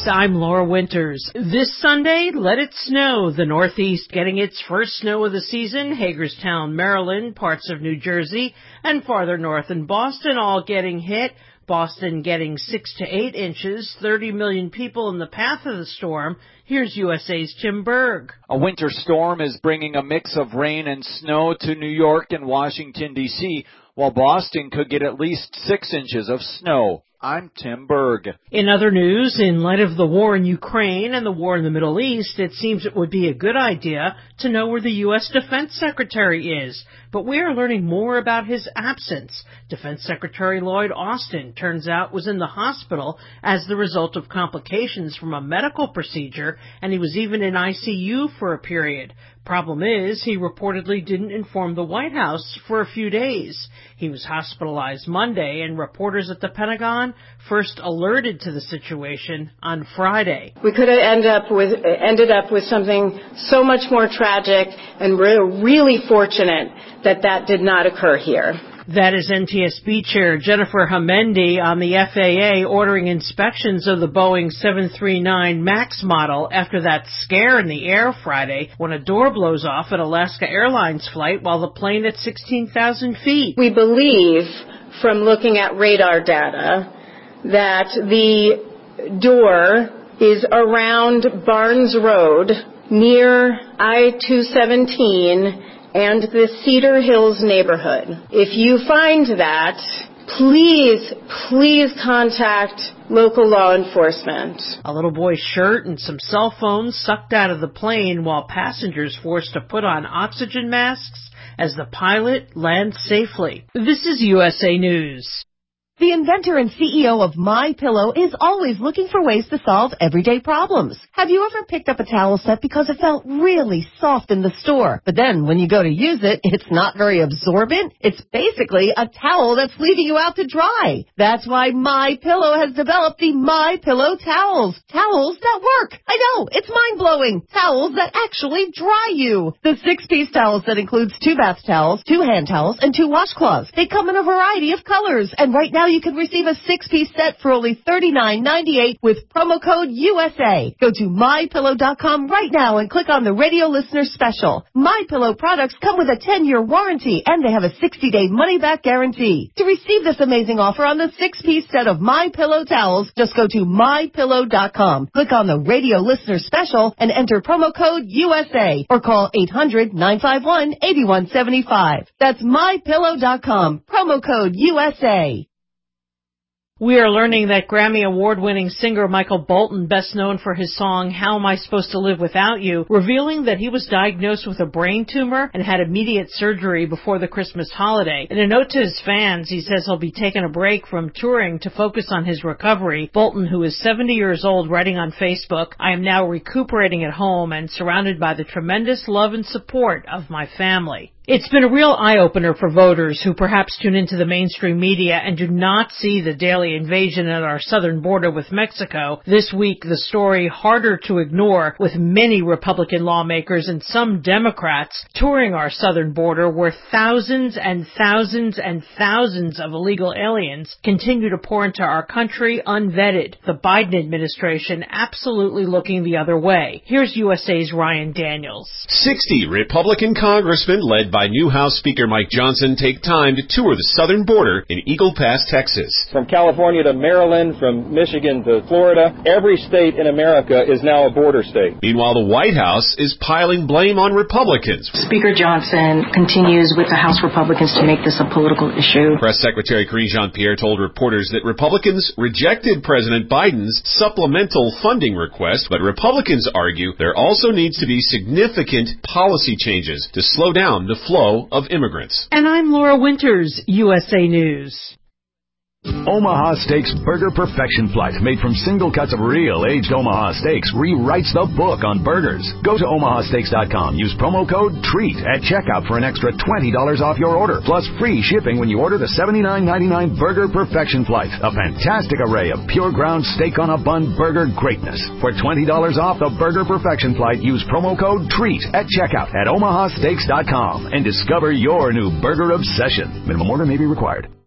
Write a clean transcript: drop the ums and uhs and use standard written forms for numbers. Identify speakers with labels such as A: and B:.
A: I'm Laura Winters. This Sunday, let it snow. The Northeast getting its first snow of the season. Hagerstown, Maryland, parts of New Jersey, and farther north in Boston all getting hit. Boston getting 6 to 8 inches, 30 million people in the path of the storm. Here's USA's Tim Berg.
B: A winter storm is bringing a mix of rain and snow to New York and Washington, D.C., while Boston could get at least 6 inches of snow. I'm Tim Berg.
A: In other news, in light of the war in Ukraine and the war in the Middle East, it seems it would be a good idea to know where the U.S. Defense Secretary is. But we are learning more about his absence. Defense Secretary Lloyd Austin, turns out, was in the hospital as the result of complications from a medical procedure, and he was even in ICU for a period. Problem is, he reportedly didn't inform the White House for a few days. He was hospitalized Monday, and reporters at the Pentagon first alerted to the situation on Friday.
C: We could have ended up with something so much more tragic, and we're really fortunate that did not occur here.
A: That is NTSB Chair Jennifer Homendy on the FAA ordering inspections of the Boeing 737 MAX model after that scare in the air Friday when a door blows off at Alaska Airlines flight while the plane at 16,000 feet.
C: We believe from looking at radar data that the door is around Barnes Road near I-217 and the Cedar Hills neighborhood. If you find that, please contact local law enforcement.
A: A little boy's shirt and some cell phones sucked out of the plane while passengers forced to put on oxygen masks as the pilot lands safely. This is USA News.
D: The inventor and CEO of MyPillow is always looking for ways to solve everyday problems. Have you ever picked up a towel set because it felt really soft in the store, but then when you go to use it, it's not very absorbent? It's basically a towel that's leaving you out to dry. That's why MyPillow has developed the MyPillow towels. Towels that work. I know, it's mind-blowing. Towels that actually dry you. The 6-piece towel set includes 2 bath towels, 2 hand towels, and 2 washcloths. They come in a variety of colors, and right now you can receive a 6-piece set for only $39.98 with promo code USA. Go to MyPillow.com right now and click on the radio listener special. MyPillow products come with a 10-year warranty and they have a 60-day money-back guarantee. To receive this amazing offer on the 6-piece set of MyPillow towels, just go to MyPillow.com. Click on the radio listener special and enter promo code USA or call 800-951-8175. That's MyPillow.com. Promo code USA.
A: We are learning that Grammy Award-winning singer Michael Bolton, best known for his song How Am I Supposed to Live Without You, revealing that he was diagnosed with a brain tumor and had immediate surgery before the Christmas holiday. In a note to his fans, he says he'll be taking a break from touring to focus on his recovery. Bolton, who is 70 years old, writing on Facebook, "I am now recuperating at home and surrounded by the tremendous love and support of my family." It's been a real eye-opener for voters who perhaps tune into the mainstream media and do not see the daily invasion at our southern border with Mexico. This week, the story harder to ignore, with many Republican lawmakers and some Democrats touring our southern border where thousands and thousands and thousands of illegal aliens continue to pour into our country unvetted. The Biden administration absolutely looking the other way. Here's USA's Ryan Daniels.
E: 60 Republican congressmen led by new House Speaker Mike Johnson take time to tour the southern border in Eagle Pass, Texas.
F: From California to Maryland, from Michigan to Florida, every state in America is now a border state.
E: Meanwhile, the White House is piling blame on Republicans.
G: Speaker Johnson continues with the House Republicans to make this a political issue.
E: Press Secretary Karine Jean-Pierre told reporters that Republicans rejected President Biden's supplemental funding request, but Republicans argue there also needs to be significant policy changes to slow down the flow of immigrants.
A: And I'm Laura Winters, USA News.
H: Omaha Steaks Burger Perfection Flight, made from single cuts of real aged Omaha steaks, rewrites the book on burgers. Go to omahasteaks.com. Use promo code TREAT at checkout for an extra $20 off your order, plus free shipping when you order the $79.99 Burger Perfection Flight. A fantastic array of pure ground steak on a bun burger greatness. For $20 off the Burger Perfection Flight, use promo code TREAT at checkout at omahasteaks.com and discover your new burger obsession. Minimum order may be required.